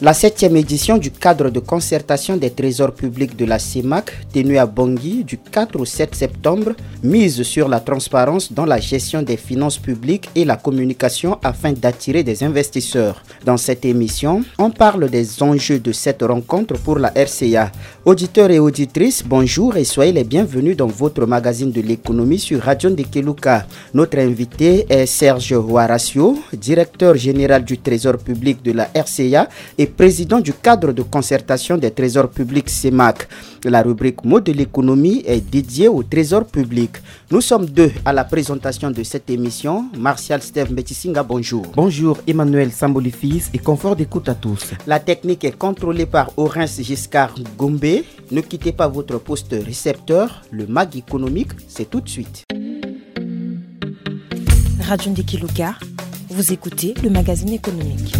La 7e édition du cadre de concertation des trésors publics de la CEMAC, tenue à Bangui du 4 au 7 septembre, mise sur la transparence dans la gestion des finances publiques et la communication afin d'attirer des investisseurs. Dans cette émission, on parle des enjeux de cette rencontre pour la RCA. Auditeurs et auditrices, bonjour et soyez les bienvenus dans votre magazine de l'économie sur Radio Ndekeluka. Notre invité est Serge Ouarassio, directeur général du Trésor public de la RCA et président du cadre de concertation des trésors publics CEMAC. La rubrique Mots de l'économie est dédiée au trésor public. Nous sommes deux à la présentation de cette émission. Martial Steve Metisinga, bonjour. Bonjour Emmanuel Sambolifis et confort d'écoute à tous. La technique est contrôlée par Orens Giscard Gombe. Ne quittez pas votre poste récepteur. Le MAG économique, c'est tout de suite. Radio Ndekeluka, vous écoutez le magazine économique.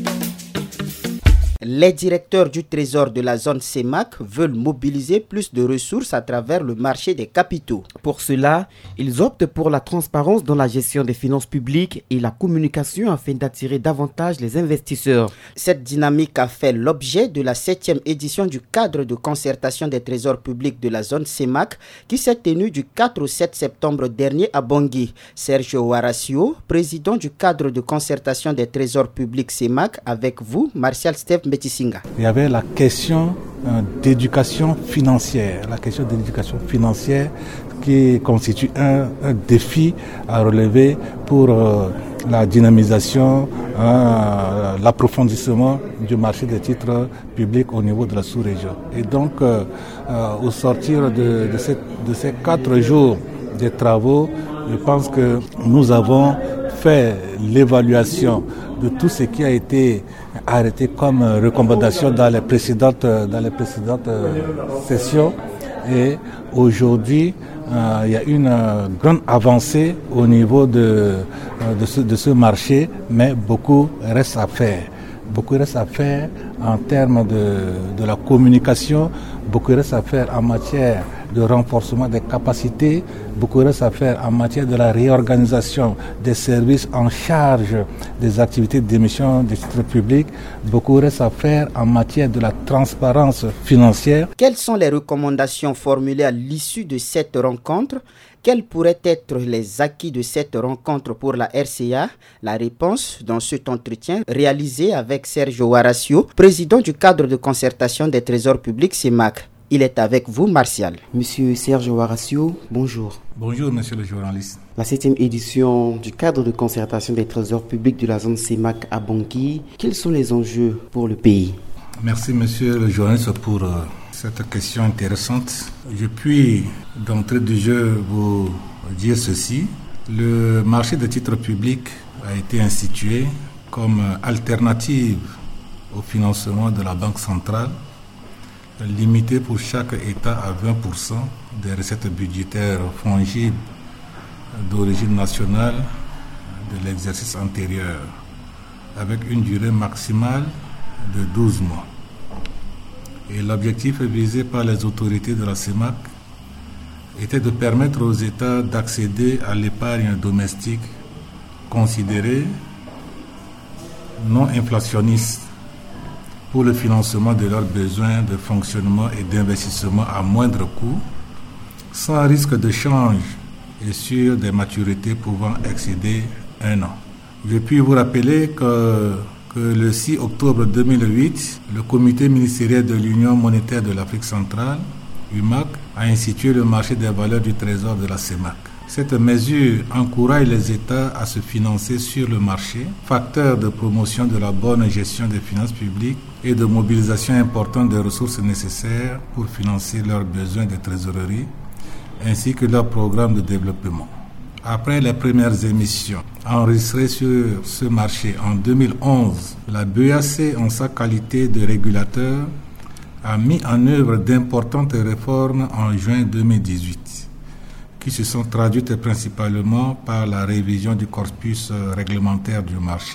Les directeurs du Trésor de la zone CEMAC veulent mobiliser plus de ressources à travers le marché des capitaux. Pour cela, ils optent pour la transparence dans la gestion des finances publiques et la communication afin d'attirer davantage les investisseurs. Cette dynamique a fait l'objet de la 7e édition du cadre de concertation des trésors publics de la zone CEMAC qui s'est tenue du 4 au 7 septembre dernier à Bangui. Serge Ouarassio, président du cadre de concertation des trésors publics CEMAC, avec vous, Martial Steve Metisinga. Il y avait la question d'éducation financière. La question d'éducation financière qui constitue un défi à relever pour la dynamisation, l'approfondissement du marché des titres publics au niveau de la sous-région. Et donc, au sortir de ces 4 jours de travaux, je pense que nous avons fait l'évaluation de tout ce qui a été arrêté comme recommandation dans les précédentes sessions. Et aujourd'hui, il y a une grande avancée au niveau de ce marché, mais beaucoup reste à faire. Beaucoup reste à faire en termes de la communication, beaucoup reste à faire en matière de renforcement des capacités, beaucoup reste à faire en matière de la réorganisation des services en charge des activités d'émission des titres publics, beaucoup reste à faire en matière de la transparence financière. Quelles sont les recommandations formulées à l'issue de cette rencontre ? Quels pourraient être les acquis de cette rencontre pour la RCA? La réponse dans cet entretien réalisé avec Serge Ouarassio, président du cadre de concertation des trésors publics CEMAC. Il est avec vous, Martial. Monsieur Serge Ouarassio, bonjour. Bonjour, monsieur le journaliste. La 7e édition du cadre de concertation des trésors publics de la zone CEMAC à Bangui, quels sont les enjeux pour le pays? Merci, monsieur le journaliste, pour cette question intéressante. Je puis, d'entrée du jeu, vous dire ceci. Le marché des titres publics a été institué comme alternative au financement de la Banque centrale, limité pour chaque État à 20% des recettes budgétaires fongibles d'origine nationale de l'exercice antérieur, avec une durée maximale de 12 mois. Et l'objectif visé par les autorités de la CEMAC était de permettre aux États d'accéder à l'épargne domestique considérée non inflationniste pour le financement de leurs besoins de fonctionnement et d'investissement à moindre coût, sans risque de change et sur des maturités pouvant excéder 1 an. Je puis vous rappeler que le 6 octobre 2008, le comité ministériel de l'Union monétaire de l'Afrique centrale, UMAC, a institué le marché des valeurs du trésor de la CEMAC. Cette mesure encourage les États à se financer sur le marché, facteur de promotion de la bonne gestion des finances publiques et de mobilisation importante des ressources nécessaires pour financer leurs besoins de trésorerie ainsi que leurs programmes de développement. Après les premières émissions enregistrées sur ce marché en 2011, la BEAC, en sa qualité de régulateur, a mis en œuvre d'importantes réformes en juin 2018, qui se sont traduites principalement par la révision du corpus réglementaire du marché,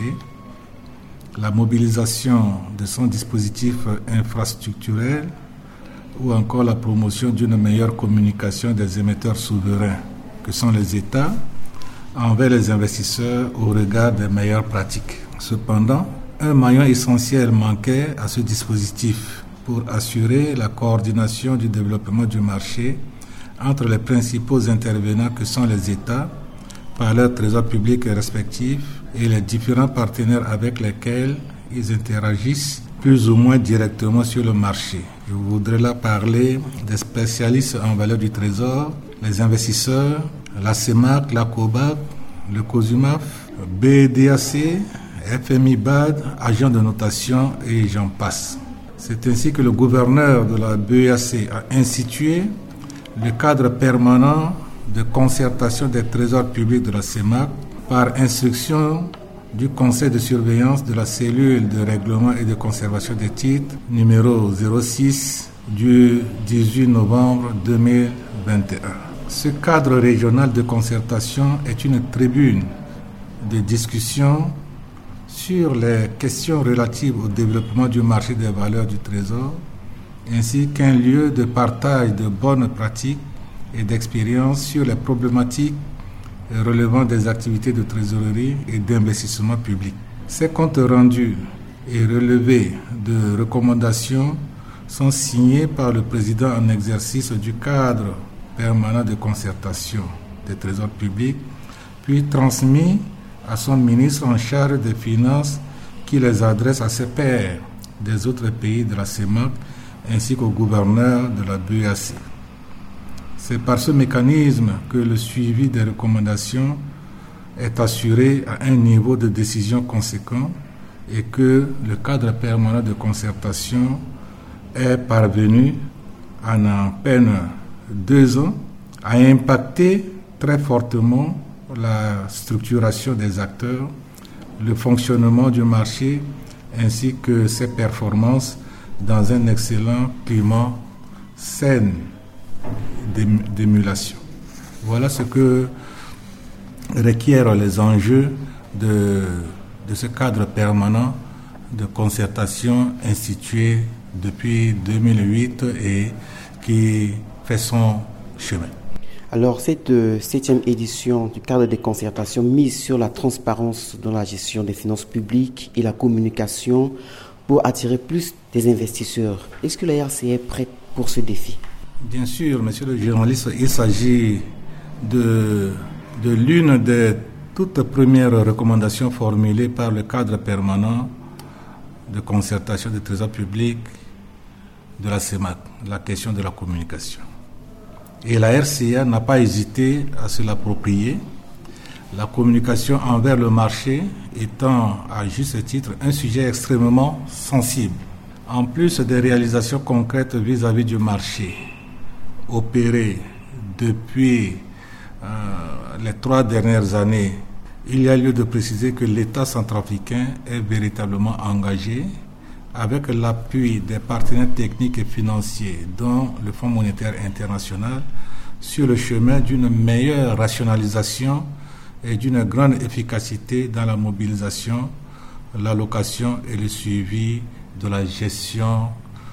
la mobilisation de son dispositif infrastructurel ou encore la promotion d'une meilleure communication des émetteurs souverains, que sont les États, envers les investisseurs au regard des meilleures pratiques. Cependant, un maillon essentiel manquait à ce dispositif pour assurer la coordination du développement du marché entre les principaux intervenants que sont les États, par leurs trésors publics respectifs et les différents partenaires avec lesquels ils interagissent plus ou moins directement sur le marché. Je voudrais là parler des spécialistes en valeur du trésor, les investisseurs, la CEMAC, la COBAC, le COSUMAF, BDAC, FMI-BAD, agents de notation et j'en passe. C'est ainsi que le gouverneur de la BEAC a institué le cadre permanent de concertation des trésors publics de la CEMAC par instruction du conseil de surveillance de la cellule de règlement et de conservation des titres numéro 06 du 18 novembre 2021. Ce cadre régional de concertation est une tribune de discussion sur les questions relatives au développement du marché des valeurs du trésor, ainsi qu'un lieu de partage de bonnes pratiques et d'expériences sur les problématiques relevant des activités de trésorerie et d'investissement public. Ces comptes rendus et relevés de recommandations sont signés par le président en exercice du cadre permanent de concertation des trésors publics, puis transmis à son ministre en charge des finances qui les adresse à ses pairs des autres pays de la CEMAC ainsi qu'au gouverneur de la BEAC. C'est par ce mécanisme que le suivi des recommandations est assuré à un niveau de décision conséquent et que le cadre permanent de concertation est parvenu en à peine 2 ans à impacter très fortement la structuration des acteurs, le fonctionnement du marché ainsi que ses performances dans un excellent climat sain d'émulation. Voilà ce que requièrent les enjeux de ce cadre permanent de concertation institué depuis 2008 et qui fait son chemin. Alors, cette 7e édition du cadre de concertation mise sur la transparence dans la gestion des finances publiques et la communication pour attirer plus des investisseurs. Est-ce que la RCA est prête pour ce défi? Bien sûr, monsieur le journaliste, il s'agit de l'une des toutes premières recommandations formulées par le cadre permanent de concertation des trésors publics de la CEMAC, la question de la communication. Et la RCA n'a pas hésité à se l'approprier, la communication envers le marché étant à juste titre un sujet extrêmement sensible. En plus des réalisations concrètes vis-à-vis du marché opérées depuis les 3 dernières années, il y a lieu de préciser que l'État centrafricain est véritablement engagé avec l'appui des partenaires techniques et financiers, dont le Fonds monétaire international, sur le chemin d'une meilleure rationalisation et d'une grande efficacité dans la mobilisation, l'allocation et le suivi de la gestion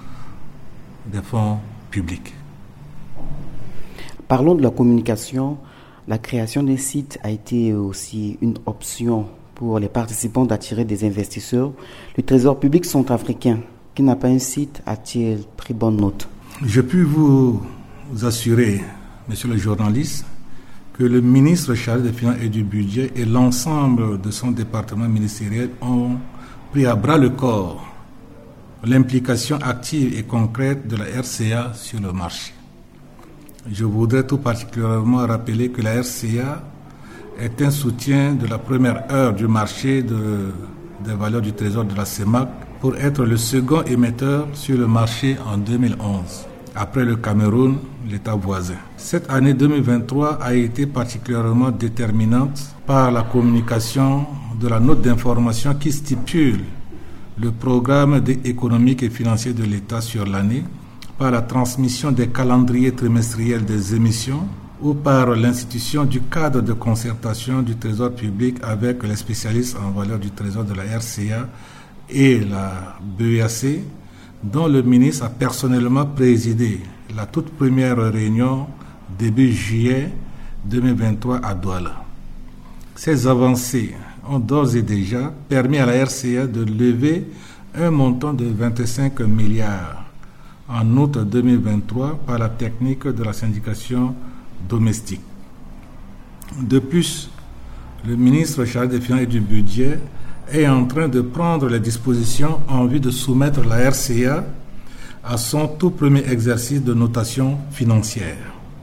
des fonds publics. Parlons de la communication. La création d'un site a été aussi une option pour les participants d'attirer des investisseurs. Le Trésor public centrafricain, qui n'a pas un site, a-t-il pris bonne note? Je puis vous assurer, monsieur le journaliste, que le ministre chargé des Finances et du Budget et l'ensemble de son département ministériel ont pris à bras le corps l'implication active et concrète de la RCA sur le marché. Je voudrais tout particulièrement rappeler que la RCA est un soutien de la première heure du marché des valeurs du trésor de la CEMAC pour être le second émetteur sur le marché en 2011, après le Cameroun, l'État voisin. Cette année 2023 a été particulièrement déterminante par la communication de la note d'information qui stipule le programme économique et financier de l'État sur l'année, par la transmission des calendriers trimestriels des émissions ou par l'institution du cadre de concertation du Trésor public avec les spécialistes en valeur du Trésor de la RCA et la BEAC, dont le ministre a personnellement présidé la toute première réunion début juillet 2023 à Douala. Ces avancées ont d'ores et déjà permis à la RCA de lever un montant de 25 milliards en août 2023 par la technique de la syndication domestique. De plus, le ministre chargé des Finances et du Budget est en train de prendre les dispositions en vue de soumettre la RCA à son tout premier exercice de notation financière.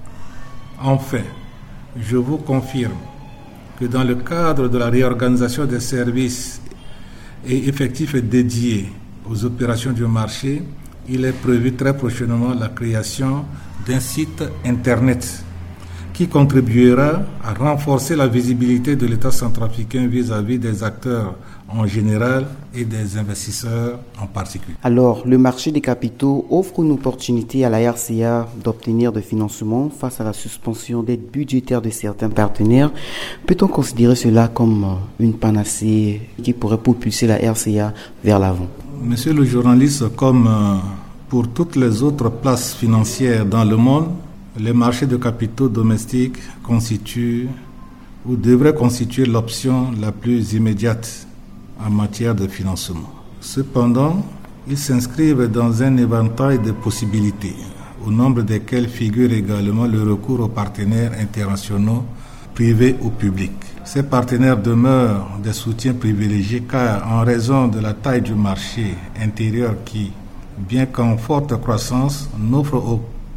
Enfin, je vous confirme que dans le cadre de la réorganisation des services et effectifs dédiés aux opérations du marché, il est prévu très prochainement la création d'un site Internet qui contribuera à renforcer la visibilité de l'État centrafricain vis-à-vis des acteurs en général et des investisseurs en particulier. Alors, le marché des capitaux offre une opportunité à la RCA d'obtenir des financements face à la suspension d'aide budgétaire de certains partenaires. Peut-on considérer cela comme une panacée qui pourrait propulser la RCA vers l'avant? Monsieur le journaliste, comme pour toutes les autres places financières dans le monde, les marchés de capitaux domestiques constituent ou devraient constituer l'option la plus immédiate en matière de financement. Cependant, ils s'inscrivent dans un éventail de possibilités, au nombre desquelles figure également le recours aux partenaires internationaux, privés ou publics. Ces partenaires demeurent des soutiens privilégiés car, en raison de la taille du marché intérieur qui, bien qu'en forte croissance, n'offre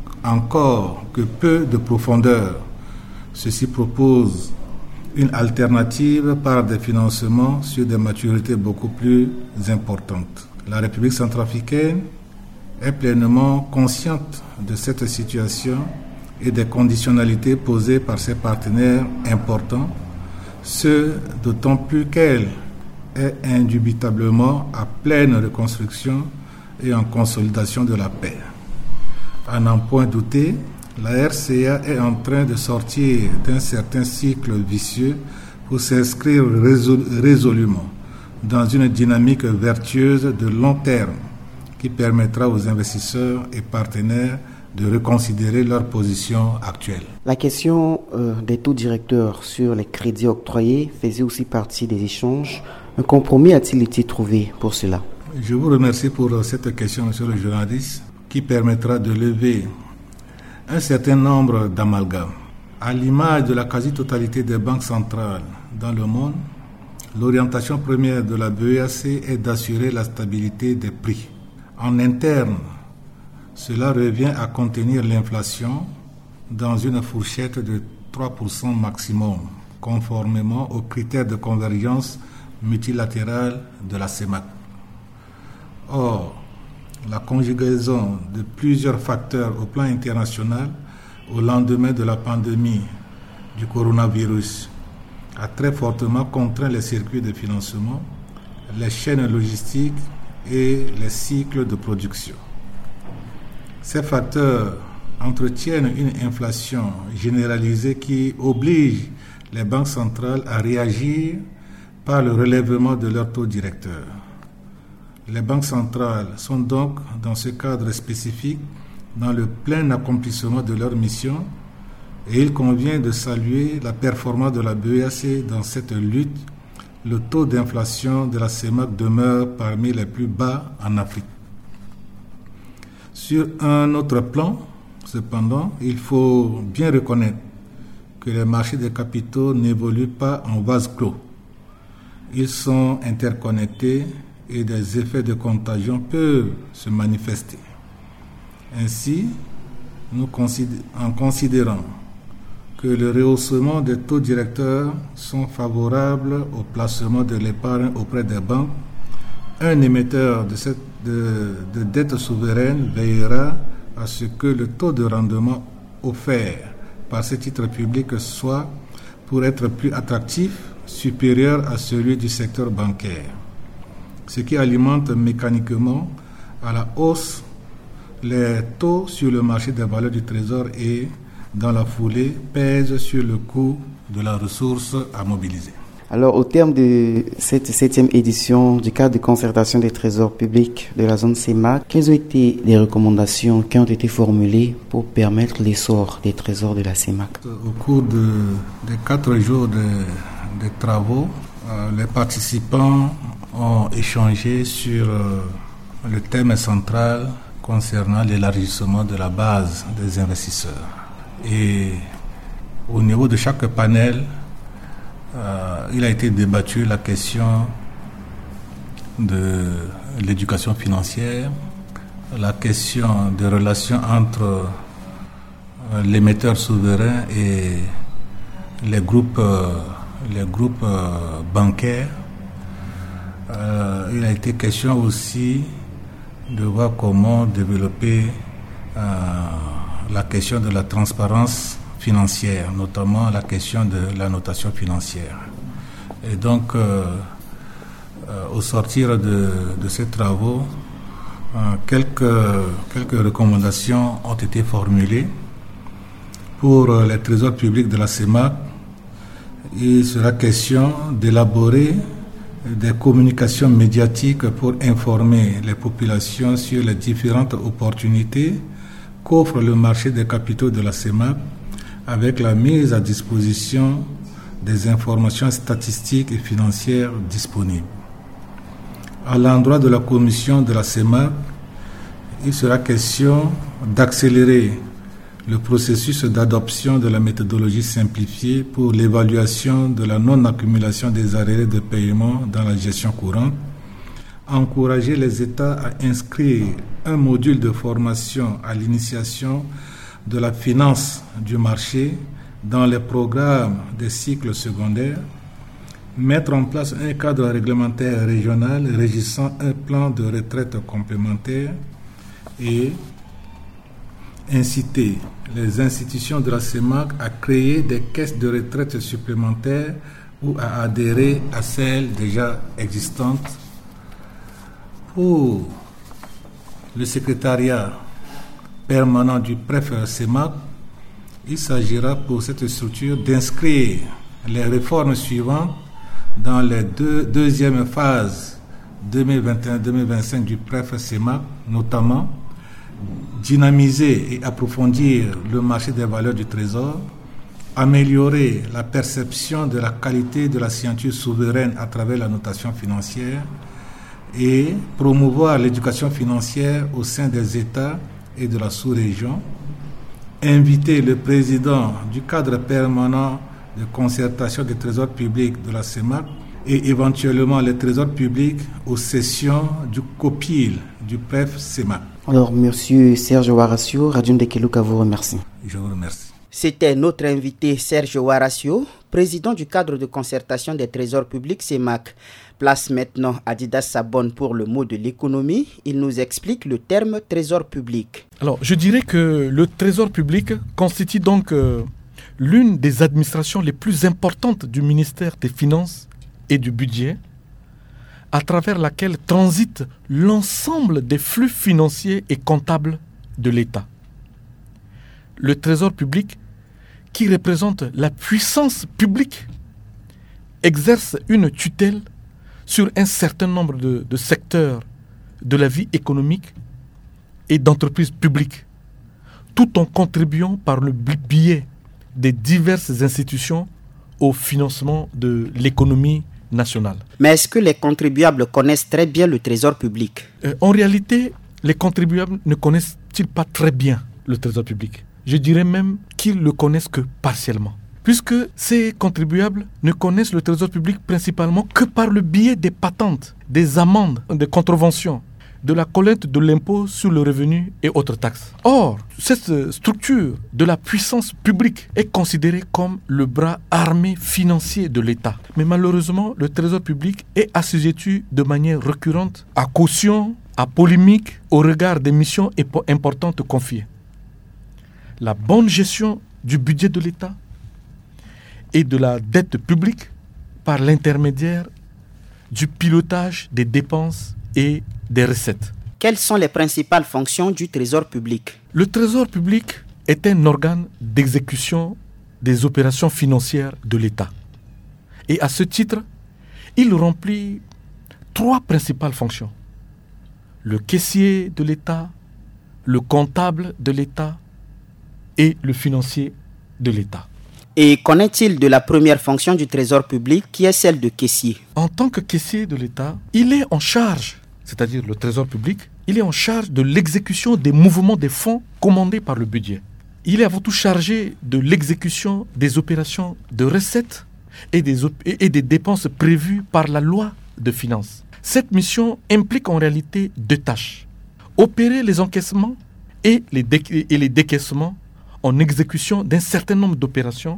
encore que peu de profondeur, ceci propose une alternative par des financements sur des maturités beaucoup plus importantes. La République centrafricaine est pleinement consciente de cette situation et des conditionnalités posées par ses partenaires importants, ce d'autant plus qu'elle est indubitablement à pleine reconstruction et en consolidation de la paix. À n'en point douter, la RCA est en train de sortir d'un certain cycle vicieux pour s'inscrire résolument dans une dynamique vertueuse de long terme qui permettra aux investisseurs et partenaires de reconsidérer leur position actuelle. La question des taux directeurs sur les crédits octroyés faisait aussi partie des échanges. Un compromis a-t-il été trouvé pour cela? Je vous remercie pour cette question, monsieur le journaliste, qui permettra de lever un certain nombre d'amalgames. À l'image de la quasi-totalité des banques centrales dans le monde, l'orientation première de la BEAC est d'assurer la stabilité des prix. En interne, cela revient à contenir l'inflation dans une fourchette de 3% maximum, conformément aux critères de convergence multilatérale de la CEMAC. Or, la conjugaison de plusieurs facteurs au plan international au lendemain de la pandémie du coronavirus a très fortement contraint les circuits de financement, les chaînes logistiques et les cycles de production. Ces facteurs entretiennent une inflation généralisée qui oblige les banques centrales à réagir par le relèvement de leurs taux directeurs. Les banques centrales sont donc, dans ce cadre spécifique, dans le plein accomplissement de leur mission et il convient de saluer la performance de la BEAC dans cette lutte. Le taux d'inflation de la CEMAC demeure parmi les plus bas en Afrique. Sur un autre plan, cependant, il faut bien reconnaître que les marchés des capitaux n'évoluent pas en vase clos. Ils sont interconnectés et des effets de contagion peuvent se manifester. Ainsi, en considérant que le rehaussement des taux directeurs sont favorables au placement de l'épargne auprès des banques, un émetteur de dette souveraine veillera à ce que le taux de rendement offert par ces titres publics soit, pour être plus attractif, supérieur à celui du secteur bancaire, ce qui alimente mécaniquement à la hausse les taux sur le marché des valeurs du Trésor et, dans la foulée, pèse sur le coût de la ressource à mobiliser. Alors, au terme de cette 7e édition du cadre de concertation des trésors publics de la zone CEMAC, quelles ont été les recommandations qui ont été formulées pour permettre l'essor des trésors de la CEMAC? Au cours des 4 jours de travaux, les participants ont échangé sur le thème central concernant l'élargissement de la base des investisseurs. Et au niveau de chaque panel, il a été débattu la question de l'éducation financière, la question des relations entre l'émetteur souverain et les groupes bancaires. Il a été question aussi de voir comment développer la question de la transparence financière, notamment la question de la notation financière. Et donc, au sortir de ces travaux, quelques recommandations ont été formulées pour les trésors publics de la CEMAC. Il sera question d'élaborer des communications médiatiques pour informer les populations sur les différentes opportunités qu'offre le marché des capitaux de la CEMAC, avec la mise à disposition des informations statistiques et financières disponibles. À l'endroit de la commission de la CEMAC, il sera question d'accélérer le processus d'adoption de la méthodologie simplifiée pour l'évaluation de la non-accumulation des arriérés de paiement dans la gestion courante, encourager les États à inscrire un module de formation à l'initiation de la finance du marché dans les programmes des cycles secondaires, mettre en place un cadre réglementaire régional régissant un plan de retraite complémentaire et inciter les institutions de la CEMAC à créer des caisses de retraite supplémentaires ou à adhérer à celles déjà existantes. Pour le secrétariat permanent du préfet CEMAC, il s'agira pour cette structure d'inscrire les réformes suivantes dans les deuxième phase 2021-2025 du préfet CEMAC, notamment dynamiser et approfondir le marché des valeurs du trésor, améliorer la perception de la qualité de la signature souveraine à travers la notation financière et promouvoir l'éducation financière au sein des États et de la sous-région, inviter le président du cadre permanent de concertation des trésors publics de la CEMAC et éventuellement les trésors publics aux sessions du COPIL du PREF CEMAC. Alors, Monsieur Serge Ouarassio, Radio Ndekelouka vous remercie. Je vous remercie. C'était notre invité Serge Ouarassio, président du cadre de concertation des trésors publics CEMAC. Place maintenant à Didas Sabon pour le mot de l'économie. Il nous explique le terme trésor public. Alors, je dirais que le trésor public constitue donc l'une des administrations les plus importantes du ministère des Finances et du Budget, à travers laquelle transite l'ensemble des flux financiers et comptables de l'État. Le trésor public, qui représente la puissance publique, exerce une tutelle sur un certain nombre de secteurs de la vie économique et d'entreprises publiques, tout en contribuant par le biais des diverses institutions au financement de l'économie nationale. Mais est-ce que les contribuables connaissent très bien le trésor public ? En réalité, les contribuables ne connaissent-ils pas très bien le trésor public ? Je dirais même qu'ils le connaissent que partiellement. Puisque ces contribuables ne connaissent le trésor public principalement que par le biais des patentes, des amendes, des contraventions, de la collecte de l'impôt sur le revenu et autres taxes. Or, cette structure de la puissance publique est considérée comme le bras armé financier de l'État. Mais malheureusement, le trésor public est assujetti de manière récurrente à caution, à polémique, au regard des missions importantes confiées. La bonne gestion du budget de l'État et de la dette publique par l'intermédiaire du pilotage des dépenses et des recettes. Quelles sont les principales fonctions du trésor public ? Le trésor public est un organe d'exécution des opérations financières de l'État. Et à ce titre, il remplit 3 principales fonctions. Le caissier de l'État, le comptable de l'État et le financier de l'État. Et qu'en est-il de la première fonction du Trésor public qui est celle de caissier? En tant que caissier de l'État, il est en charge, c'est-à-dire le Trésor public, il est en charge de l'exécution des mouvements des fonds commandés par le budget. Il est avant tout chargé de l'exécution des opérations de recettes et des dépenses prévues par la loi de finances. Cette mission implique en réalité 2 tâches. Opérer les encaissements et les décaissements en exécution d'un certain nombre d'opérations,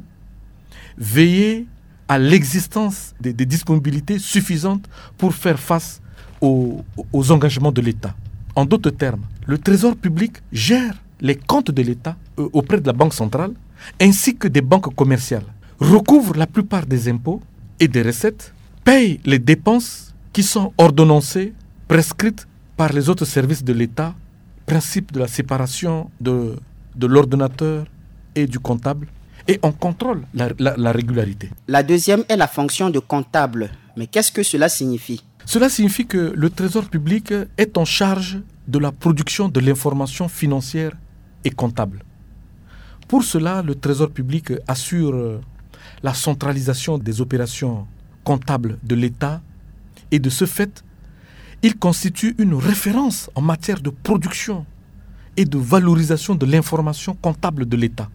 veiller à l'existence des disponibilités suffisantes pour faire face aux engagements de l'État. En d'autres termes, le Trésor public gère les comptes de l'État auprès de la Banque centrale ainsi que des banques commerciales, recouvre la plupart des impôts et des recettes, paye les dépenses qui sont ordonnancées, prescrites par les autres services de l'État, principe de la séparation de l'ordonnateur et du comptable, et on contrôle la régularité. La deuxième est la fonction de comptable. Mais qu'est-ce que cela signifie? Cela signifie que le Trésor public est en charge de la production de l'information financière et comptable. Pour cela, le Trésor public assure la centralisation des opérations comptables de l'État et de ce fait, il constitue une référence en matière de production et de valorisation de l'information comptable de l'État.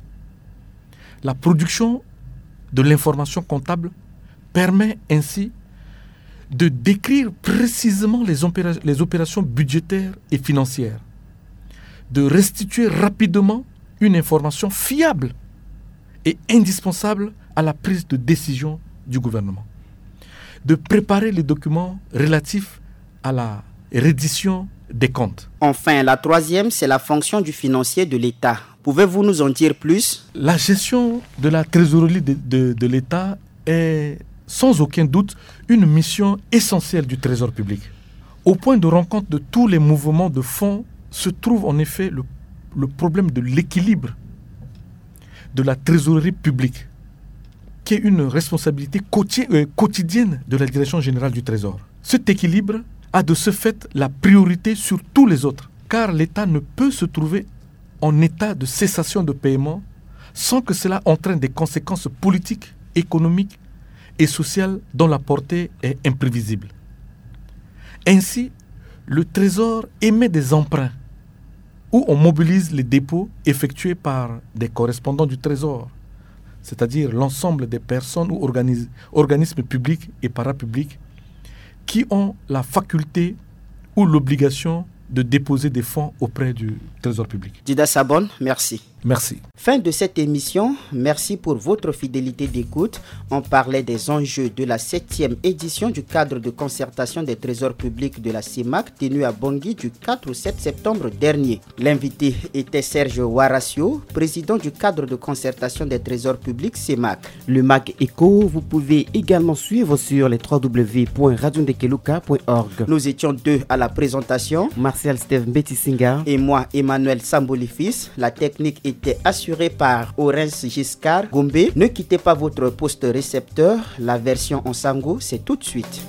La production de l'information comptable permet ainsi de décrire précisément les opérations budgétaires et financières, de restituer rapidement une information fiable et indispensable à la prise de décision du gouvernement, de préparer les documents relatifs à la reddition des comptes. Enfin, la troisième, c'est la fonction du financier de l'État. Pouvez-vous nous en dire plus? La gestion de la trésorerie de l'État est sans aucun doute une mission essentielle du Trésor public. Au point de rencontre de tous les mouvements de fonds se trouve en effet le problème de l'équilibre de la trésorerie publique, qui est une responsabilité quotidienne de la Direction générale du Trésor. Cet équilibre a de ce fait la priorité sur tous les autres, car l'État ne peut se trouver en état de cessation de paiement sans que cela entraîne des conséquences politiques, économiques et sociales dont la portée est imprévisible. Ainsi, le Trésor émet des emprunts où on mobilise les dépôts effectués par des correspondants du Trésor, c'est-à-dire l'ensemble des personnes ou organismes publics et parapublics qui ont la faculté ou l'obligation de déposer des fonds auprès du Trésor public. Dida Sabon, merci. Merci. Fin de cette émission. Merci pour votre fidélité d'écoute. On parlait des enjeux de la 7e édition du cadre de concertation des trésors publics de la CEMAC tenue à Bangui du 4 au 7 septembre dernier. L'invité était Serge Warassio, président du cadre de concertation des trésors publics CEMAC. Le MAG Echo, vous pouvez également suivre sur les www.radiondekeluka.org. Nous étions 2 à la présentation. Martial Steve Mbetisinga et moi, Emmanuel Sambolifis. La technique était assurée par Orens Giscard Gombe. Ne quittez pas votre poste récepteur. La version en sango, c'est tout de suite.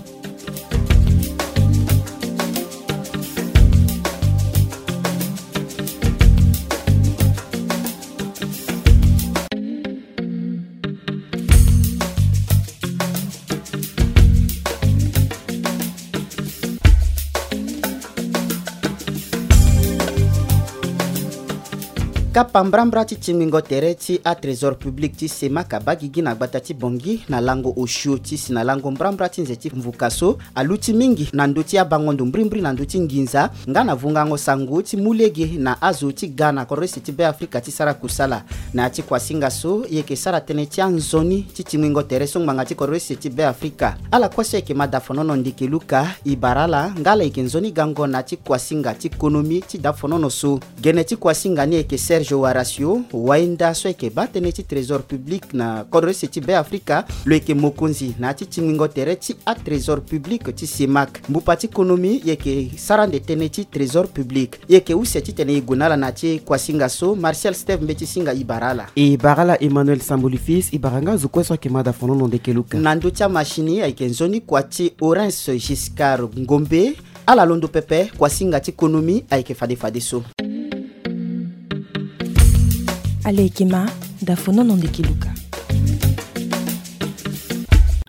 Kapambrambra ti timingo tere ti a trésor public ti CEMAC abagigi na gbata ti Bangui na lango Oshio ti si na lango mbrambra ti nze ti mvukaso aluti mingi na ndo ti abangondo mbrimbri na ndo ti nginza nga na vungango sango ti mulege na azo ti Ghana koresi ti be Afrika ti sara kusala na ti kwasinga so yeke sara tene ti anzoni ti timingo tere so nganga ti koresi ti be Afrika ala kwase yeke madafonono ndikeluka ibarala ngala yeke nzoni gango na ti kwasinga ti ekonomi ti dafonono so gene ti kwasinga ni yeke Serge Warassio wainda so yeke batene ti trésor public na koresi ti be Afrika lo yeke mokonzi na ti timingo tere ti a trésor public ti CEMAC mbupa ti ekonomi yeke sarande tene ti trésor public yeke use ti tene igunala na ti kwasinga so Martial Steve Mbetisinga ibarala Emmanuel Sambolifis ibaranga zukweso yeke madafonono ndekeluka na ndo ti amashini yeke nzoni kua ti Orens Giscard Ngombe ala londo pepe kwasinga ti ekonomi ayeke fade so Alekema dafonono ndekeluka.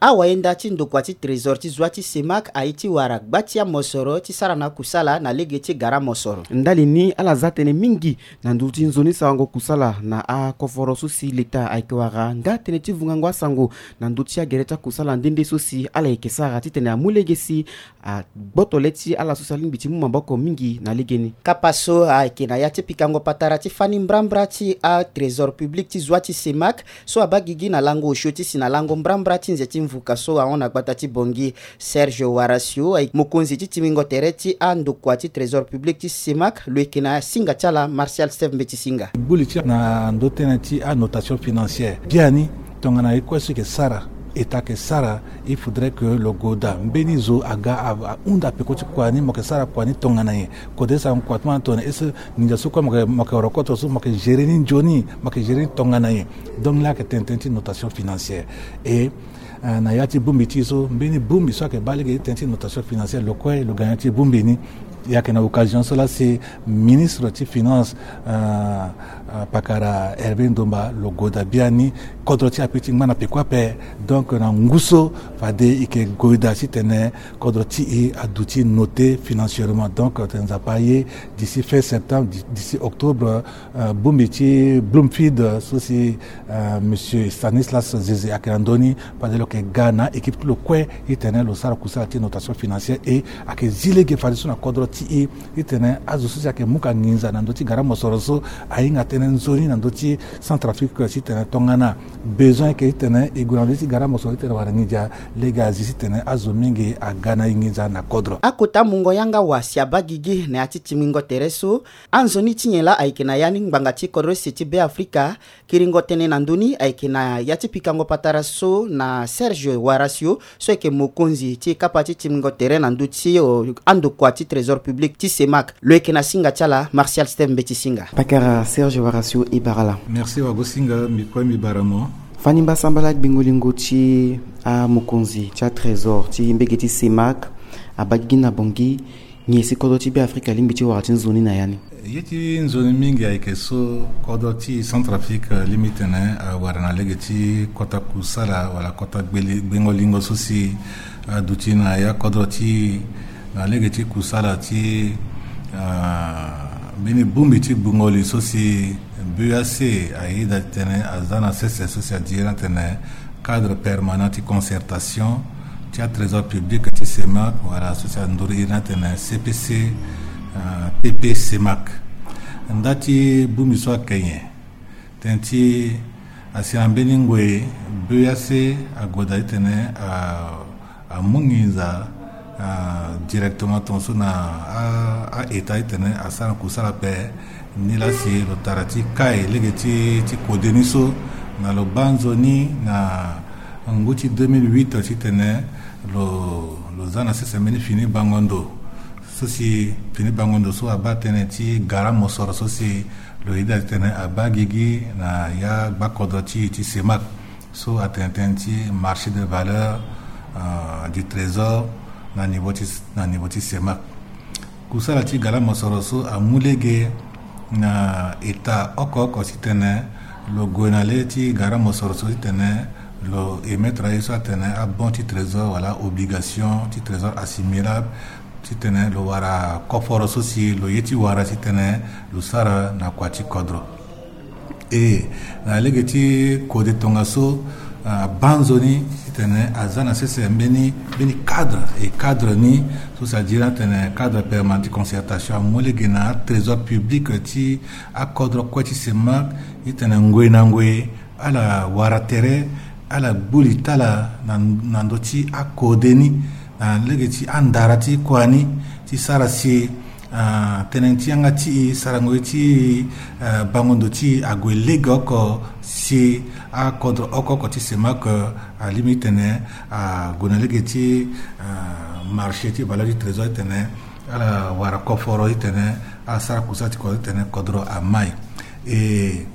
awaenda ti ndokua ti trésor ti zwa ti semak ai ti wara gba ti amosoro ti sara na kusala na lege ti gara mosoro ndali ni ala za tene mingi na ndu ti nzoni sango kusala na akoforo so si leta ayeke wara nga tene ti vungango asango na ndu ti agere ti akusala ndende so si ala yeke sara ti tene amû lege si agbotole ti ala so si alingbi ti mu maboko mingi na lege ni kapa so ayeke na ya ti pikango patara ti fani mbrambra ti trésor public ti zwa ti semak so abâ gigi na lango osio ti si na lango mbrambra ti nze ti mvuka so ahon na gbata ti bongi Serge Warasio mokonzi ti timingo tere ti ndokua ti trésor public ti semak lo yeke na singa ti ala Martial Steve Mbeti singa buli ti na ndö tënë ti annotation financière biani tongana e kue so yeke sara eta ke sara il faudrait que le goda mbeni zo aga unda peko ti kuani moke sara kuani tongana ye kode sa kwatma tone ese ninja so ko moke rokoto so moke gérer ni joni moke gérer tongana ye donc là que tenti notation financière et na yati bumbi ti so mbeni bumbi so ke balege tenti notation financière le quoi le gagnant ti bumbi ni il y a qu'une occasion cela c'est ministre des finances pakara Hervé Ndomba le goda biani kodro ti apeti ngana pe kwa pe donc na nguso fade ike goda si tene kodro ti aduti noté financièrement donc on a payé d'ici fin septembre d'ici octobre Bumbiti Bloomfield ceci monsieur Stanislas Zeze Akandoni parce que Ghana équipe tout le coin il tenait le sara kusa ti notation financière et ake zilege fade so na kodro ti il tenait azo so ake muka nginza na ndoti gara mosoroso ainga tene nzoni na ndoti Centrafrique si tene tongana besoin que tene e gouvernement ti gara mosoro tene warangia lega si tene azo mingi a Ghana nginza na kodro akota mungo yanga wasi abagigi na ati timingo tereso anzoni tinyela aike na yani ngbanga ti kodro siti be Afrika kiringo tene na nduni aike na yati pikango pataraso na Serge Warasio so eke mokonzi ti kapati timingo tere na nduti andokua ti trésor public ti semak lo eke na singa tiala Martial Steve Mbeti singa pakara Serge Warasio ibarala merci wago singa mi baramo fani mbasambala bingolingo ti mokonzi ti trésor ti mbege ti semak abagi na bongi nyesi kodo ti be Afrika limbi ti wara ti nzoni na yani yeti nzoni mingi ayeke so kodo ti Centrafrique limi tene wara na lege ti kota kusala wala kota gbengolingo so si duti na ya kodo ti na lege ti kusala ti bini bumbi ti bungoli so si BAC aida tene azana cesse so si adira tene cadre permanent de concertation ti trésor public ti semak wala association ndori ina tene CPC PP semak ndati bumbi so kenye tenti asiambeni ngwe BAC agoda tene a mungiza directement tonso na état tene asana kusala pe ni la si lo tarati kai legeti ti kodeniso na lo banzoni na nguti 2008 ti tene lo zana sese meni fini bangondo so si fini bangondo so abatene ti gara mosoro so si lo ida tene abagigi na ya bakodo ti semak so atenten ti marché de valeur du trésor na niveau ti semak kusala ti gara mosoro so amulege na état oko si tene lo gonale ti gara mosoro so si tene lo émettre so tene a bon ti trésor wala obligation ti trésor assimilable ti tene lo wara koforo so si lo yeti wara si tene lo sara na kwa ti kodro e na lege ti kode tonga so banzoni tene azana sese beni cadre ni so ça dira tene cadre permanent de concertation molege na trésor public ti accord ko ti semak itene ngwe ala waratere ala buli tala na ndoti akodeni na lege ti andarati kwani ti sarasi tenenti anga ti sarango ti bangondo ti agwelega ko si a contre oko ti semak a limite ne a gonalege ti marché ti valeur du trésor tene ala wara koforo tene a sara kusati ko tene kodro a mai e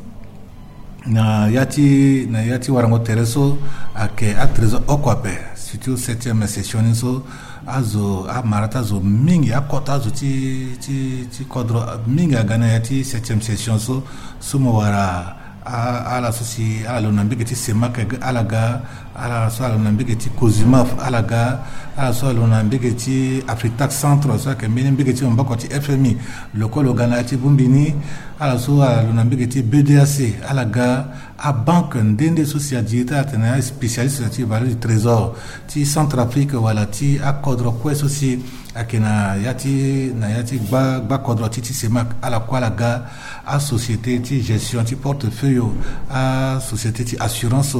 na yati warango tereso ake a trésor oko ape surtout 7e session so azo a marata zo mingi a kota zo ti kodro mingi a gana yati 7e session so sumo wara ala sosi ala lonambike ti semak ala ga ala so ala lonambike ti Kozimaf ala ga ala so ala lonambike ti Afritac Centre so ke mbike ti mbako ti FMI lokolo gana ti bumbini ala so ala lonambike ti BDAC ala ga a banque ndende socia digital tena spécialiste ti valeur du trésor ti Centrafrique wala ti a kodro kwe soci akena yati gba kodro ti semak ala kwala ga a société ti gestion ti portefeuille a société ti assurance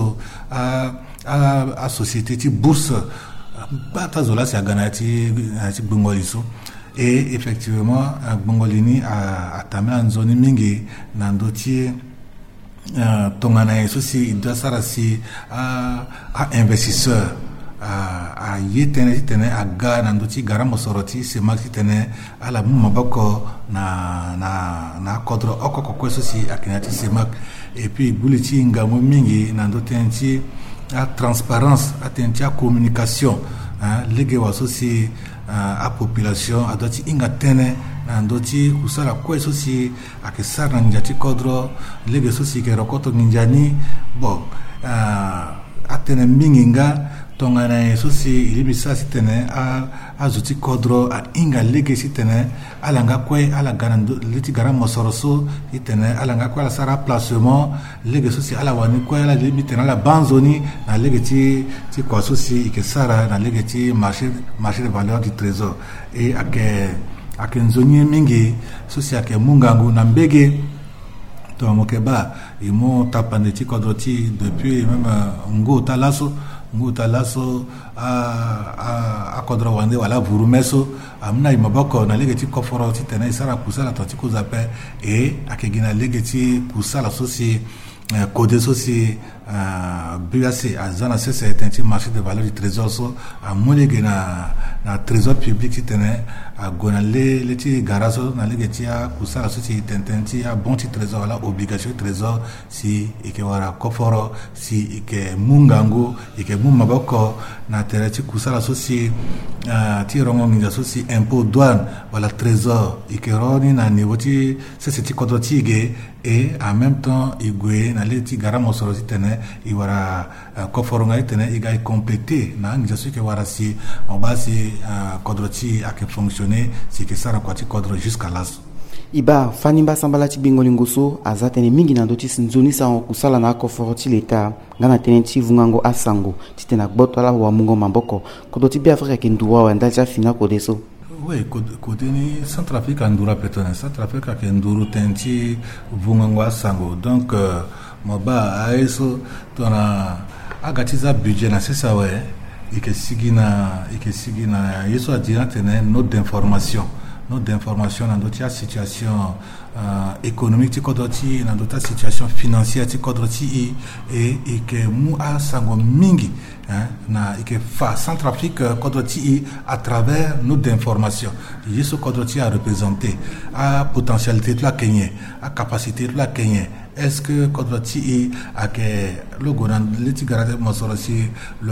a société ti bourse bata zola si agana ti gbongoli so et effectivement gbongolini a tamela nzoni mingi na ndo ti tongana soci il doit sara si a investisseur a yetene a ga na ndo ti gara mosoroti semak ti tene ala mabako na kodro okoko kwe soci akena ti semak et puis buli ti ngamo mingi na ndo ten ti a transparence a ten ti a communication lege wa soci a population a do ti inga tene na ndo ti kusala kwe soci ayeke sara na ngia ti kodro lege soci yeke rokoto ngia ni bon atene mingi nga tongana soci ilibi sa si tene a zo ti kodro a inga lege si tene ala nga kue ala ga na le ti gara mosoro so si tene ala nga kue ala sara placement lege soci ala wani kue ala libi tene ala banzoni na lege ti kua soci yeke sara na lege ti marché de valeur du trésor et ayeke nzoni mingi soci ayeke mu ngangu na mbege to moke ba i mo tapande ti kodro ti depuis même ngo talaso a kodro wande wala vurumeso amna i maboko na lege ti koforo ti tene sara kusala to ti kuzape e ayeke gi na lege ti kusala so si kode so si BAC aza na sese ten ti marché de valeur du trésor so amu lege na trésor public ti tene ago na le ti gara so na lege ti a kusala so si tenten ti a bon ti trésor wala obligation trésor si yeke wara koforo si yeke mu ngangu yeke mu maboko na tere ti kusala so si ti rongo nginja so si impôt douane wala trésor yeke ro ni na niveau ti sese ti kodro ti yige et en même temps i gue na le ti gara mosoro ti tene i wara koforo nga ti tene i ga e complété na ngia so yeke wara si on ba si kodro ti ayeke fonctionner si yeke sara kua ti kodro jusqu'à laso iba fani mba sambala ti gbingoli ngoso aza tene mingi na ndö ti si nzoni sango kusala na akoforo ti leta nga na tënë ti vungango asango ti tene agboto ala wamungo maboko kodro ti biafrika yeke nduwa wanda ti afina kode so. Oui, côté ni Centrafrique andura petone Centrafrique ke nduru ten ti vungango asango donc moba aeso tona agati za budget na sesa we ike sigina yeso adina tene note d'information na dotia situation économique ti kodro ti na dotia situation financière ti kodro ti et ike mu asango mingi na ike fa Centrafrique kodro ti à travers note d'information yeso kodro ti a représenter a potentialité de la Kenya a capacité de la Kenya. Est-ce que kodro ti ake logo na leti garate mosoro si lo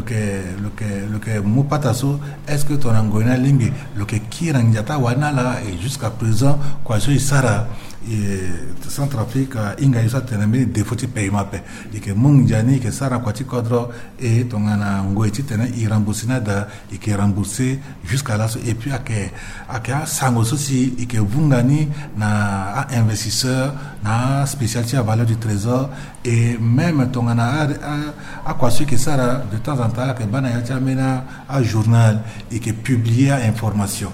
que mu pataso est-ce que ton angoina lingi lo que kira njata wana la et jusqu'à présent quoi so isara Centrafrique inga isa tenemi défaut ti paiement pe et que mung jani que sara quoi ti kodro et tongana ngoi ti tene i rembourser da et que rembourser jusqu'à là et puis ake sango so si et que vungani na investisseur na spécialité à valeur du trésor et même tongana a quoi ce que ça de temps en temps que bana ya chamena a journal et que publier information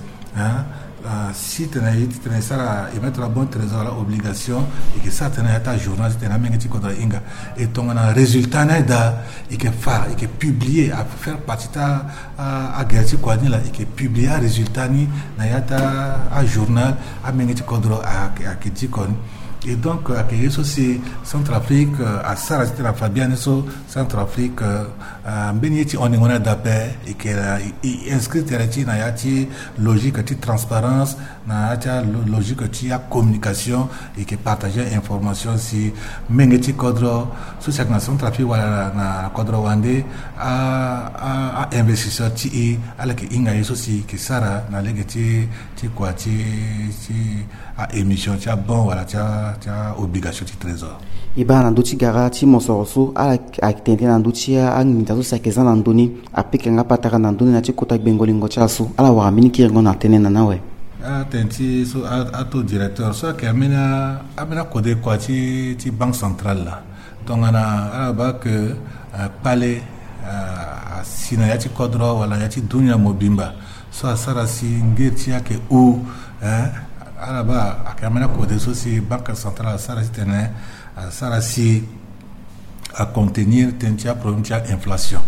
si tu as ça et mettre la bonne trésor la obligation et que ça tu as journal tu as même petit code inga et tongana résultat naida et que faire et que publier à faire partie à guerre quoi ni là et que publier résultat ni na yata a journal a même petit code à que dit kon. Et donc, accueillir aussi Centrafrique, à Sarah, la Fabienne, Centrafrique, Bénieti, on est d'appel, et qu'elle inscrit na yati logique, ti transparence, na yati logique, ti communication, et que partager information si mengeti kodro, sous chaque nation Centrafrique, voilà, na kodro wande, à investisseur ti, à la qui inga aussi, que Sarah, na legeti, ti a émission, ti a bon, voilà, ti a obligation du trésor. iba nanduchi gara ti mosoroso ala tente nanduchi a ngitazo sakeza nandoni apeke nga pataka nandoni na ti kota bengolingo chaso ala wa mini kirengo na tene na nawe tenti so ato directeur so ke amena kode kwa ti banque centrale là donc ana ba que palais sina ya ti kodro wala ya ti dunya mobimba so asara si ngeti yake ou araba akamena kode so si banque centrale asara si tene asara si à contenir tentia problème de inflation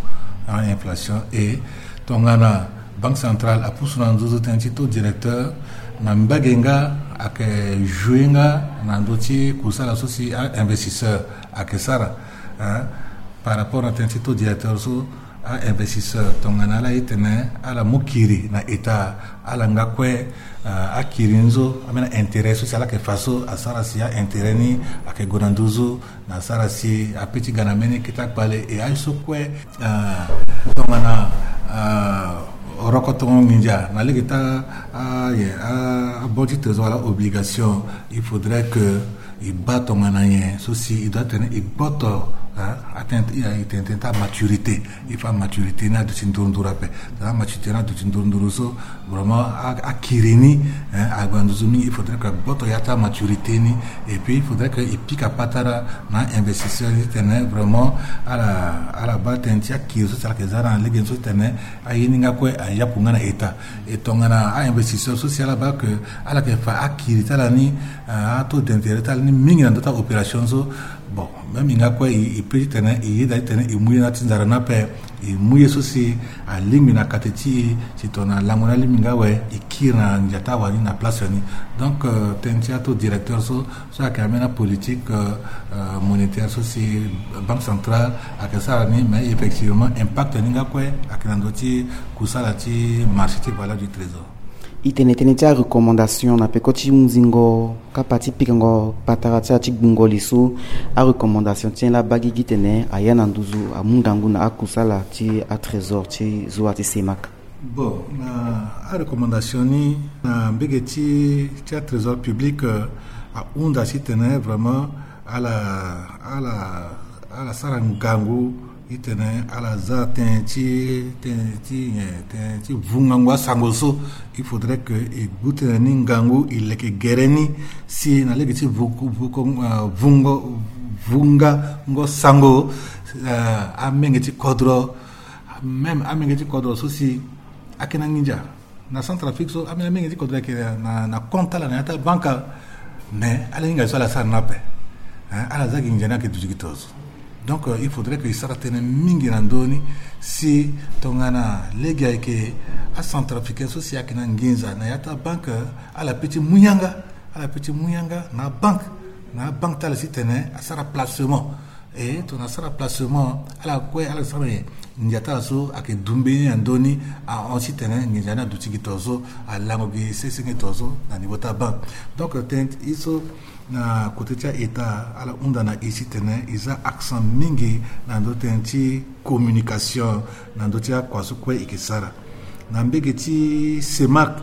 et tongana banque centrale a poussé dans deux tentito directeur na mbagenga ake jouinga na ndoti kusala so si investisseur ake sara par rapport à tentito directeur so a investisseur tongana la itene ala mukiri na eta ala ngakwe akirinzo amena intérêt so sala ke faso asara si a intérêt ni ake goranduzo na sara si a petit ganameni kitak pale e ay so kwe tongana rokoton ninja na legita boti trésor obligation il faudrait que il batte ton mananye ceci il doit tenir il botte atteindre à maturité il faut maturité na de tindundura pe na maturité na de tindunduru so vraiment à kirini à gwanduzumi il faudrait que botte yata maturité ni et puis il faudrait que il pique à patara na investisseur tenir vraiment à la batentia qui so sala kezara legen so tenir ayininga ko ayapunga na eta et tongana a investisseur social là-bas que ala ke fa akirita la ni a taux d'intérêt tal ni mingi na data opération so bon même inga quoi il peut tenir il da tenir il mouille na tinzara na pe il mouille ceci à ligne na kateti si tona langona liminga we ikira njata wani na place ni donc tentia to directeur so ça kamena politique monétaire ceci banque centrale a ça ni mais effectivement impact ninga quoi akinandoti kusala ti marché ti valeur du trésor itenetene tia recommandation na pekoti mzingo kapati pikango pataratia ti gbungoliso a recommandation tien la bagi gitene ayana nduzu amundangu na akusala ti a trésor ti zuwa ti semak bon a recommandation ni na mbegeti ti a trésor public a unda si tene vraiment à la sarangangu itene ala za tenti vungangwa sangoso il faudrait que igutene ningangu ileke gereni si na legiti vunga ngo sango amengeti kodro même amengeti kodro so si akena ninja na Centrafrique so amengeti kodro ke na compte la na ta banka mais ala ninga so la sarnape ala za ginjana ke tujikitozo. Donc il faudrait que certaines mingi randoni si tongana lega ke a Centrafricain social que na nginza na yata banque à la petite muyanga na banque tala si tene a sara placement et ton a sara placement à la quoi à la sara njata so ake dumbe andoni a aussi tene nginjana dutikitozo a langobi sesengetozo na niveau ta banque donc tent iso na côté tia eta ala unda na ici tene isa accent mingi na ndotenti communication na ndotia kwaso kwe ikisara na mbegeti semak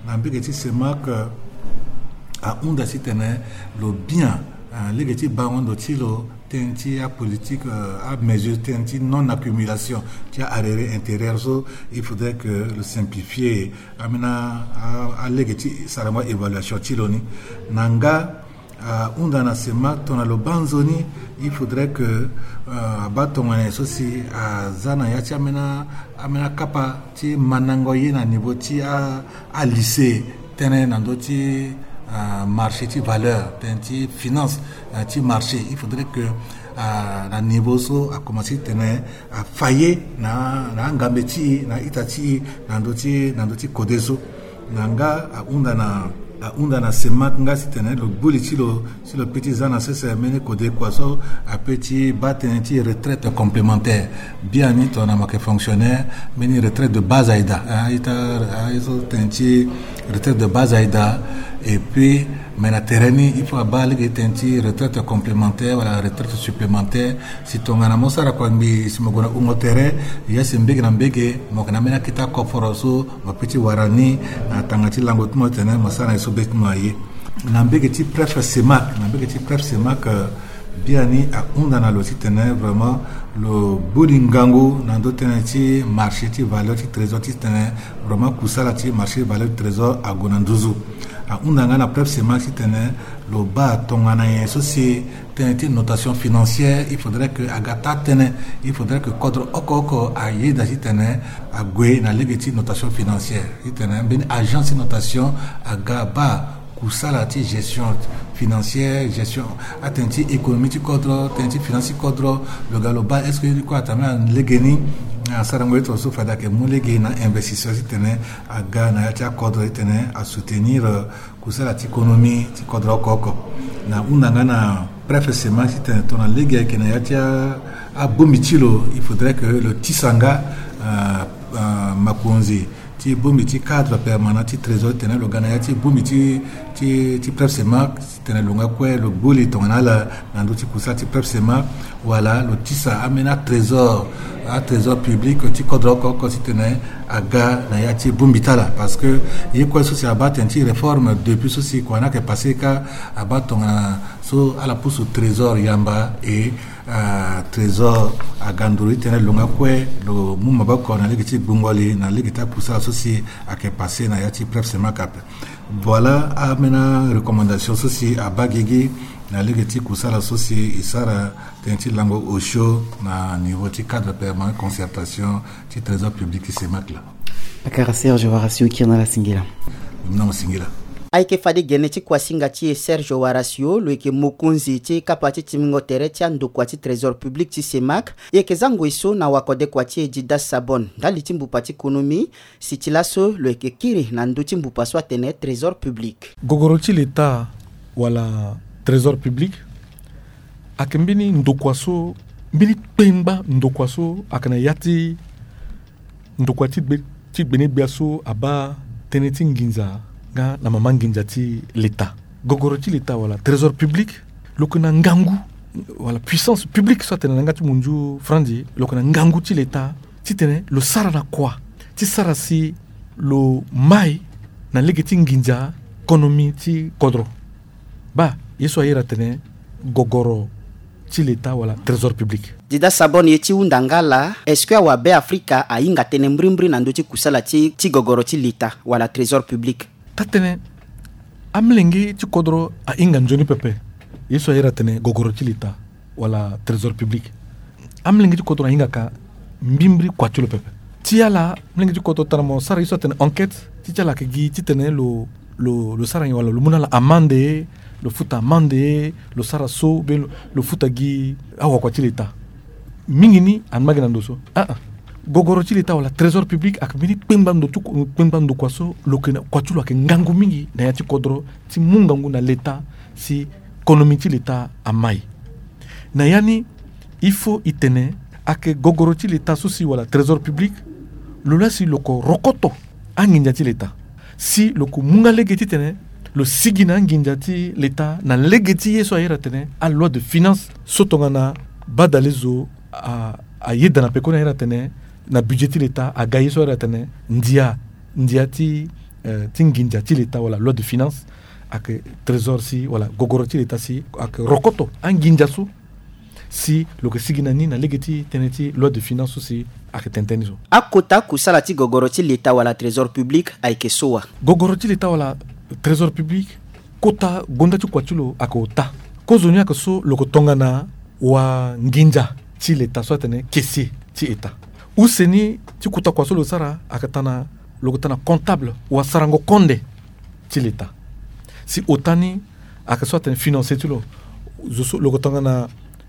a unda si tene lo bien legeti bangondo tilo tenti a politique à mesure tenti non accumulation qui a arrêté intérieur so il faudrait que le simplifier amena a legeti sarama évaluation tiloni nanga undana sema tona lo banzoni il faudrait que batongane sosi zana ya amena kapa ti manango ye na niveau ti a lycée tene nando ti marché ti valeur ti finance ti marché il faudrait que na niveau so a commencé tene a failler na ngambe ti na itati nando ti kodezo nanga undana semak nga sitene lo boli si le petit zana c'est mené codé quoi so a petit batenti retraite complémentaire bien ni ton amake fonctionnaire meni retraite de base aida iso tenti retraite de base aida et puis mais na terreni il faut abaler que tenti retraite complémentaire wala retraite supplémentaire si ton ana mosara kwa mbi simogona ungotere yesi mbege na mbege mokana mena kita koporoso ma petit warani na tangati lango tumo tene mosara so bet noyer na mbege ti pref semak biani a undana lo titene vraiment le boudingango nando tene ti marché ti valeur ti trésor ti tene vraiment kusala ti marché valeur trésor a gonanduzu a undanga na preuve sema ti tene lo ba tongana ye so si tene ti notation financière il faudrait que agata tene il faudrait que cadre oko a yeda ti tene a gwe na legeti notation financière ti tene ben agence notation aga ba kusala ti gestion financière, gestion atenti économique cadre, atenti financier cadre, le galoba est-ce que quoi tamé les geni à sarangoy to so fada ke mo les gena investisseurs tene à Ghana ya cadre tene à soutenir kusala ti économie ti cadre koko na unanga na préfecement tene to na lege ke na ya a bomitilo il faudrait que le tisanga makonzi ti bomi ti cadre permanent ti trésor tene lo Ghana ya ti bomi ti préfectement tene longa kwe lo boli tongana la nando ti kusa ti préfectement voilà lo tisa amena trésor public ti cadre ko ti tene aga na ya ti bomi tala parce que ye ko so si abat ti réforme depuis so si ko na ke passé ka abat tongana so ala pousse trésor yamba et trésor a gandori tene longa kwe lo muma ba ko na legiti bungoli na legita poussa associé à que passer na yati préfectement cap voilà amena recommandation ceci à bagigi na legiti kusala associé isara tenti lango au show na niveau ti cadre permanent concertation ti trésor public qui se mak là akara Serge Horacio qui na la singila non singila aike fade geneti kwa singa ti Serge Horacio lo ke mokunzi ti kapati ti mingotere ti ando kwa ti trésor public ti semak e ke zango iso na wakode kwa ti Didas Sabon dali ti mbupa ti économie si ti laso lo ke kiri na ndo ti mbupa so atene trésor public gogoro ti l'état wala trésor public akembini ndokwa so mbini pemba ndokwa so akana yati ndokwa ti gbene biaso aba teneti nginza nga na mama nginza ti l'état gogoro ti l'état wala trésor public lokuna ngangu wala puissance publique soit tene nga ti munju frandi lokuna ngangu ti l'état ti tene lo sara na kwa ti sara si lo mai na lege ti nginza économie ti kodro ba yeso ayera tene gogoro ti l'état wala trésor public Didas Sabon ye ti undangala est-ce que awa be Afrika ainga tene mbrimbri na ndo ti kusala ti gogoro ti l'état wala trésor public tatene amlengi ti kodro a inga njoni pepe yeso ayera tene gogoro ti l'état wala trésor public amlengi ti kodro a inga ka mbimbri kwatulo pepe ti ala mlengi ti kodro tanamo sara yeso tene enquête ti ala ke gi ti tene lo sara wala lo muna la amande lo futa amande lo sara so be lo futa gi awa kwa ti l'état mingi ni an magina ndo so gogoro ti l'état wala trésor public ak mini pembando kwa so lokena kwatulo ak ngangu mingi na ya ti kodro ti mungangu na l'état si économie ti l'état amai na yani il faut itene ak gogoro ti l'état so si wala trésor public lola si loko rokoto anginja ti l'état si loko munga lege ti tene lo sigina anginja ti l'état na lege ti yeso ayera tene a loi de finance sotonga na badalezo a yeda na pekona ayera tene na budget ti l'état a gaye so ratene ndia ti nginja ti l'état wala loi de finance ak trésor si wala gogoro ti l'état si ak rokoto nginja so si lo ke sigina ni na legeti teneti loi de finance si ak tenteni so akota kusala ti gogoro ti l'état wala trésor public ayeke soa gogoro ti l'état wala trésor public kota gonda ti kwatulo ak ota kozoni ak so lo ko tongana wa nginja ti l'état so tene caissier ti état useni ti kuta kwa solo sara akatana lokotana comptable wa sarango konde ti l'état si otani akaswata financier ti lo zo lokotanga na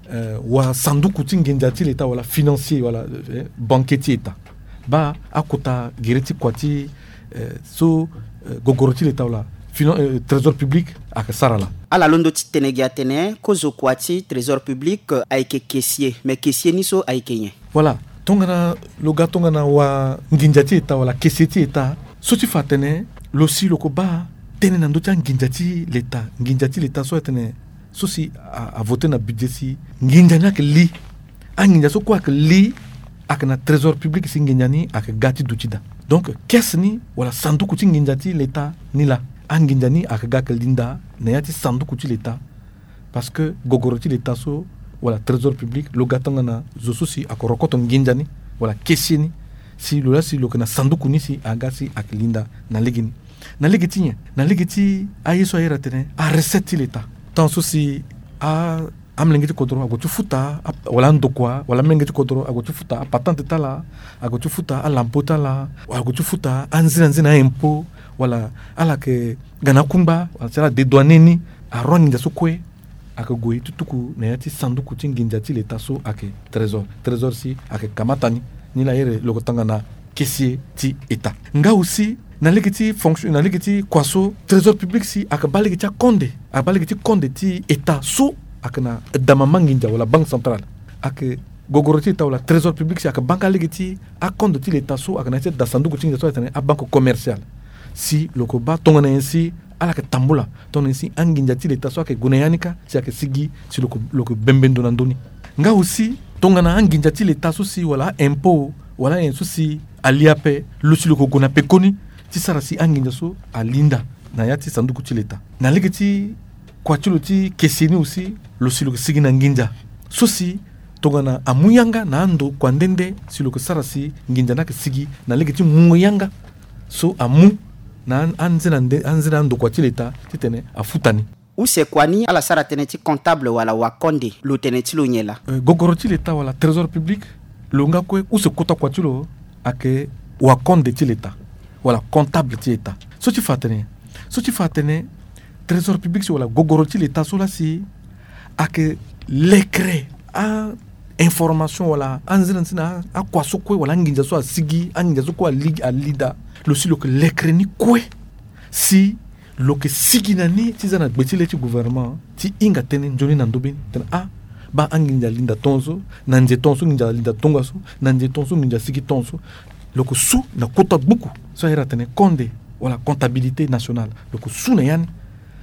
wa sanduku ti ngenja ti l'état wala financier wala banquier ti état ba akota gireti kwa ti so gogoro ti l'état wala trésor public akasara la ala londo ti tene gi atene kozo kwa ti trésor public ayeke caissier mais caissier ni so ayeke nye voilà tongana loga tongana wa nginja ti état wala caissier ti état so ti fa tene lo si loko ba tene na ndo ti nginja ti l'état so tene so si a voté na budget si nginja ni ayeke li anginja so kue ayeke li ayeke na trésor public si nginja ni ayeke ga ti duti da donc caisse ni wala sanduku ti nginja ti l'état ni la anginja ni ayeke ga ayeke linda na ya ti sanduku ti l'état parce que gogoroti l'état so voilà trésor public lo gatangana zo susi akorokoto nginjani voilà kesieni si lo la si lo kana sanduku ni si agasi aklinda na legini na legiti ayeso ayera tene a recette l'état tant souci a amlengeti kodro ago tufuta wala ndokwa wala mengeti kodro ago tufuta patente tala ago tufuta alampota la ago tufuta anzina impo wala ala ke gana kumba wala sala de douaneni a rongi sokwe aka goyi tutuku na yati sanduku tinginja ti l'état so ake trésor si ake kamatani ni la yere lokotanga na kesier ti état nga aussi na legiti fonction na legiti kwaso trésor public si aka balegiti konde ti état so akana dama nginja wala banque centrale ake gogoroti ta wala trésor public si aka banque legiti a konde ti l'état so akana ti da sanduku tinginja so etane a banque commerciale si lokoba tongana ainsi ala ke tambula tongana ainsi anginja ti l'état so ake gunayanika si ake sigi si loko bembendo na ndoni nga aussi tongana anginja ti l'état so si wala impôt wala en so si aliape lusi loko gona pekoni ti sara si anginja so alinda na yati sanduku ti l'état na legiti kwatilo ti keseni aussi lo silo sigi na nginja so si tongana amuyanga na ando kwa ndende silo sara si nginja na sigi na legiti muyanga so amu na anzina ando kwa ti l'état ti tene afutani use kwani ala sara tene ti comptable wala wakonde lo tene ti lo nyela gogoro ti l'état wala trésor public lo nga kwe use kota kwatilo ake wakonde ti l'état wala comptable ti état so ti fatene trésor public si wala gogoro ti l'état so la si ake lekre a information wala anzina a kwaso kwe wala nginja so asigi anginja so ko alida lo si lo ke lekre ni kwe si lo ke sigi na ni ti zana gbetile ti gouvernement ti inga tene njoni na ndobeni tene ba anginja linda tonso nanje tonso nginja linda tonga so nanje tonso nginja sigi tonso loko su na kota buku so era tene konde wala comptabilité nationale loko su na yani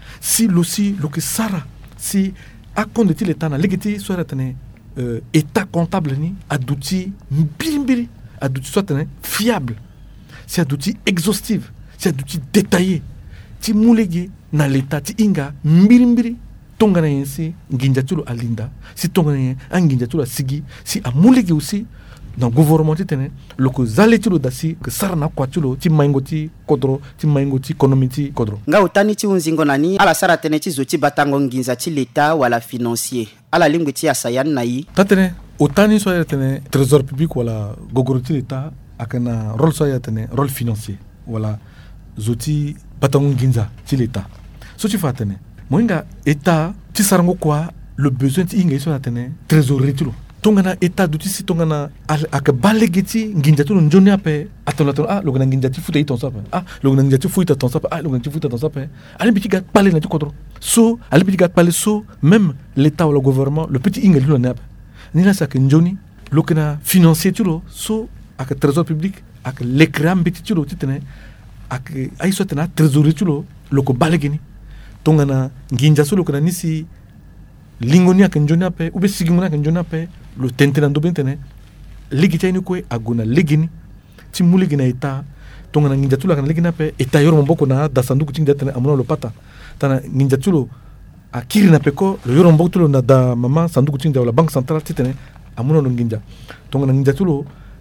si loke sara si a konde ti l'état na legiti so era tene état comptable ni aduti mbiri aduti so tene fiable si aduti exhaustive si aduti détaillé ti mulege na l'état ti inga mbiri tongana yensi nginja tulo alinda si tongana yen anginja tulo sigi si amulege aussi dans gouvernement ti tene loko zale tulo dasi ke sarna kwa tulo ti maingo ti kodro ti maingo ti économie ti kodro nga utani ti unzingo nani ala sara tene ti zo ti batango nginza ti l'état wala financier ala lingwe ti asayan na yi tatene utani so ya tene trésor public wala gogoro ti l'état akana rôle so ya tene rôle financier wala zoti batango nginza ti l'état so ti fatene moinga état ti sarango kwa le besoin ti inga so ya tene trésorerie ti lo tongana état du ti si tongana aka balege ti nginja ti lo njoni ape atolo logana nginja ti futa i tonso ape logana nginja ti fuita tonso ape logana ti fuita tonso ape ali biti ga pale na ti kodro so ali biti ga pale so même l'état ou le gouvernement le petit inga li lo ne ape ni la sa ke njoni logana financier ti lo so aka trésor public aka lekram biti ti lo ti tene aka ay so tena trésorerie ti lo loko balege ni tongana nginja so logana ni si lingoni aka njoni ape ube sigimoni aka njoni ape lo tentena ndo bentene legi tayni kwe aguna legini ti mulegi na état tongana nginja tulo kana legina ape état yoro mboko na da sanduku tinga tene amuna lo pata tana nginja tulo akiri na peko lo yoro mboko tulo na da mama sanduku tinga wala banque centrale titene amuna lo nginja tongana nginja tulo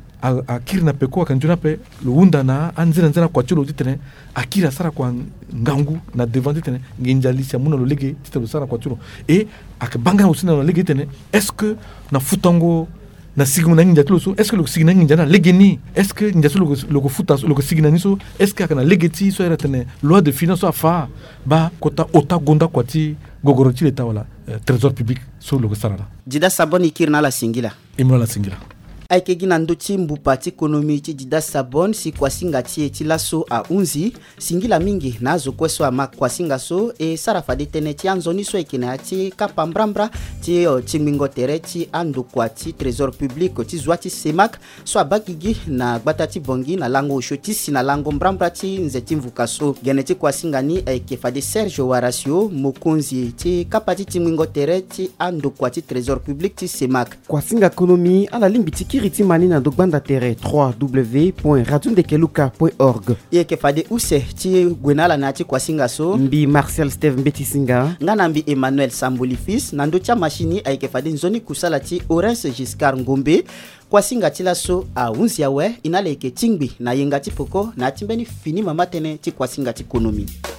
akiri na peko aka njoni ape lo unda na anzina kwa tulo titene akira sara kwa ngangu na devant titene nginja lisi amuna lo lege titelo sara kwa tulo et akabanga aussi na lo lege titene est-ce que na futango na signa nginja tulo so est-ce que lo signa nginja na legeni est-ce que nginja tulo lo futa lo signa ni so est-ce que akana legeti so era tene loi de finance afa ba kota ota gonda kwati gogoro ti l'état wala trésor public so lo sarala Dida Sabon ikirna la singila imno la singila aike gina ndoti mbupati ekonomi ti Dida Sabon si kwasinga ti ti laso a unzi singila mingi na zo kweso ama kwasinga so e sarafa de tene ti anzoni so ikina ti kapambrambra ti mingo tere ti ando kwa ti trésor public ti zwa ti semak so abakigi na gbata ti bongi na lango shoti si na lango mbrambra ti nzeti mvuka so gene ti kwasinga ni ke fa de Serge Warasio mokonzi ti kapati ti mingo tere ti ando kwa ti trésor public ti semak kwasinga ekonomi ala limbi ti Kiriti Manina Dogbanda Terre 3w.radiondekeluka.org. Ye ke fade use ti gwenala na ti kwasinga so. Mbi Marcel Steve Mbetisinga. Ngana mbi Emmanuel Samboli fils nando tia machini ay ke fade nzoni kusala ti Orange Giscard Ngombe. Kwasinga ti laso a unziawe inale ke tingbi na yenga ti poko na timbeni fini mamatene ti kwasinga ti konomi.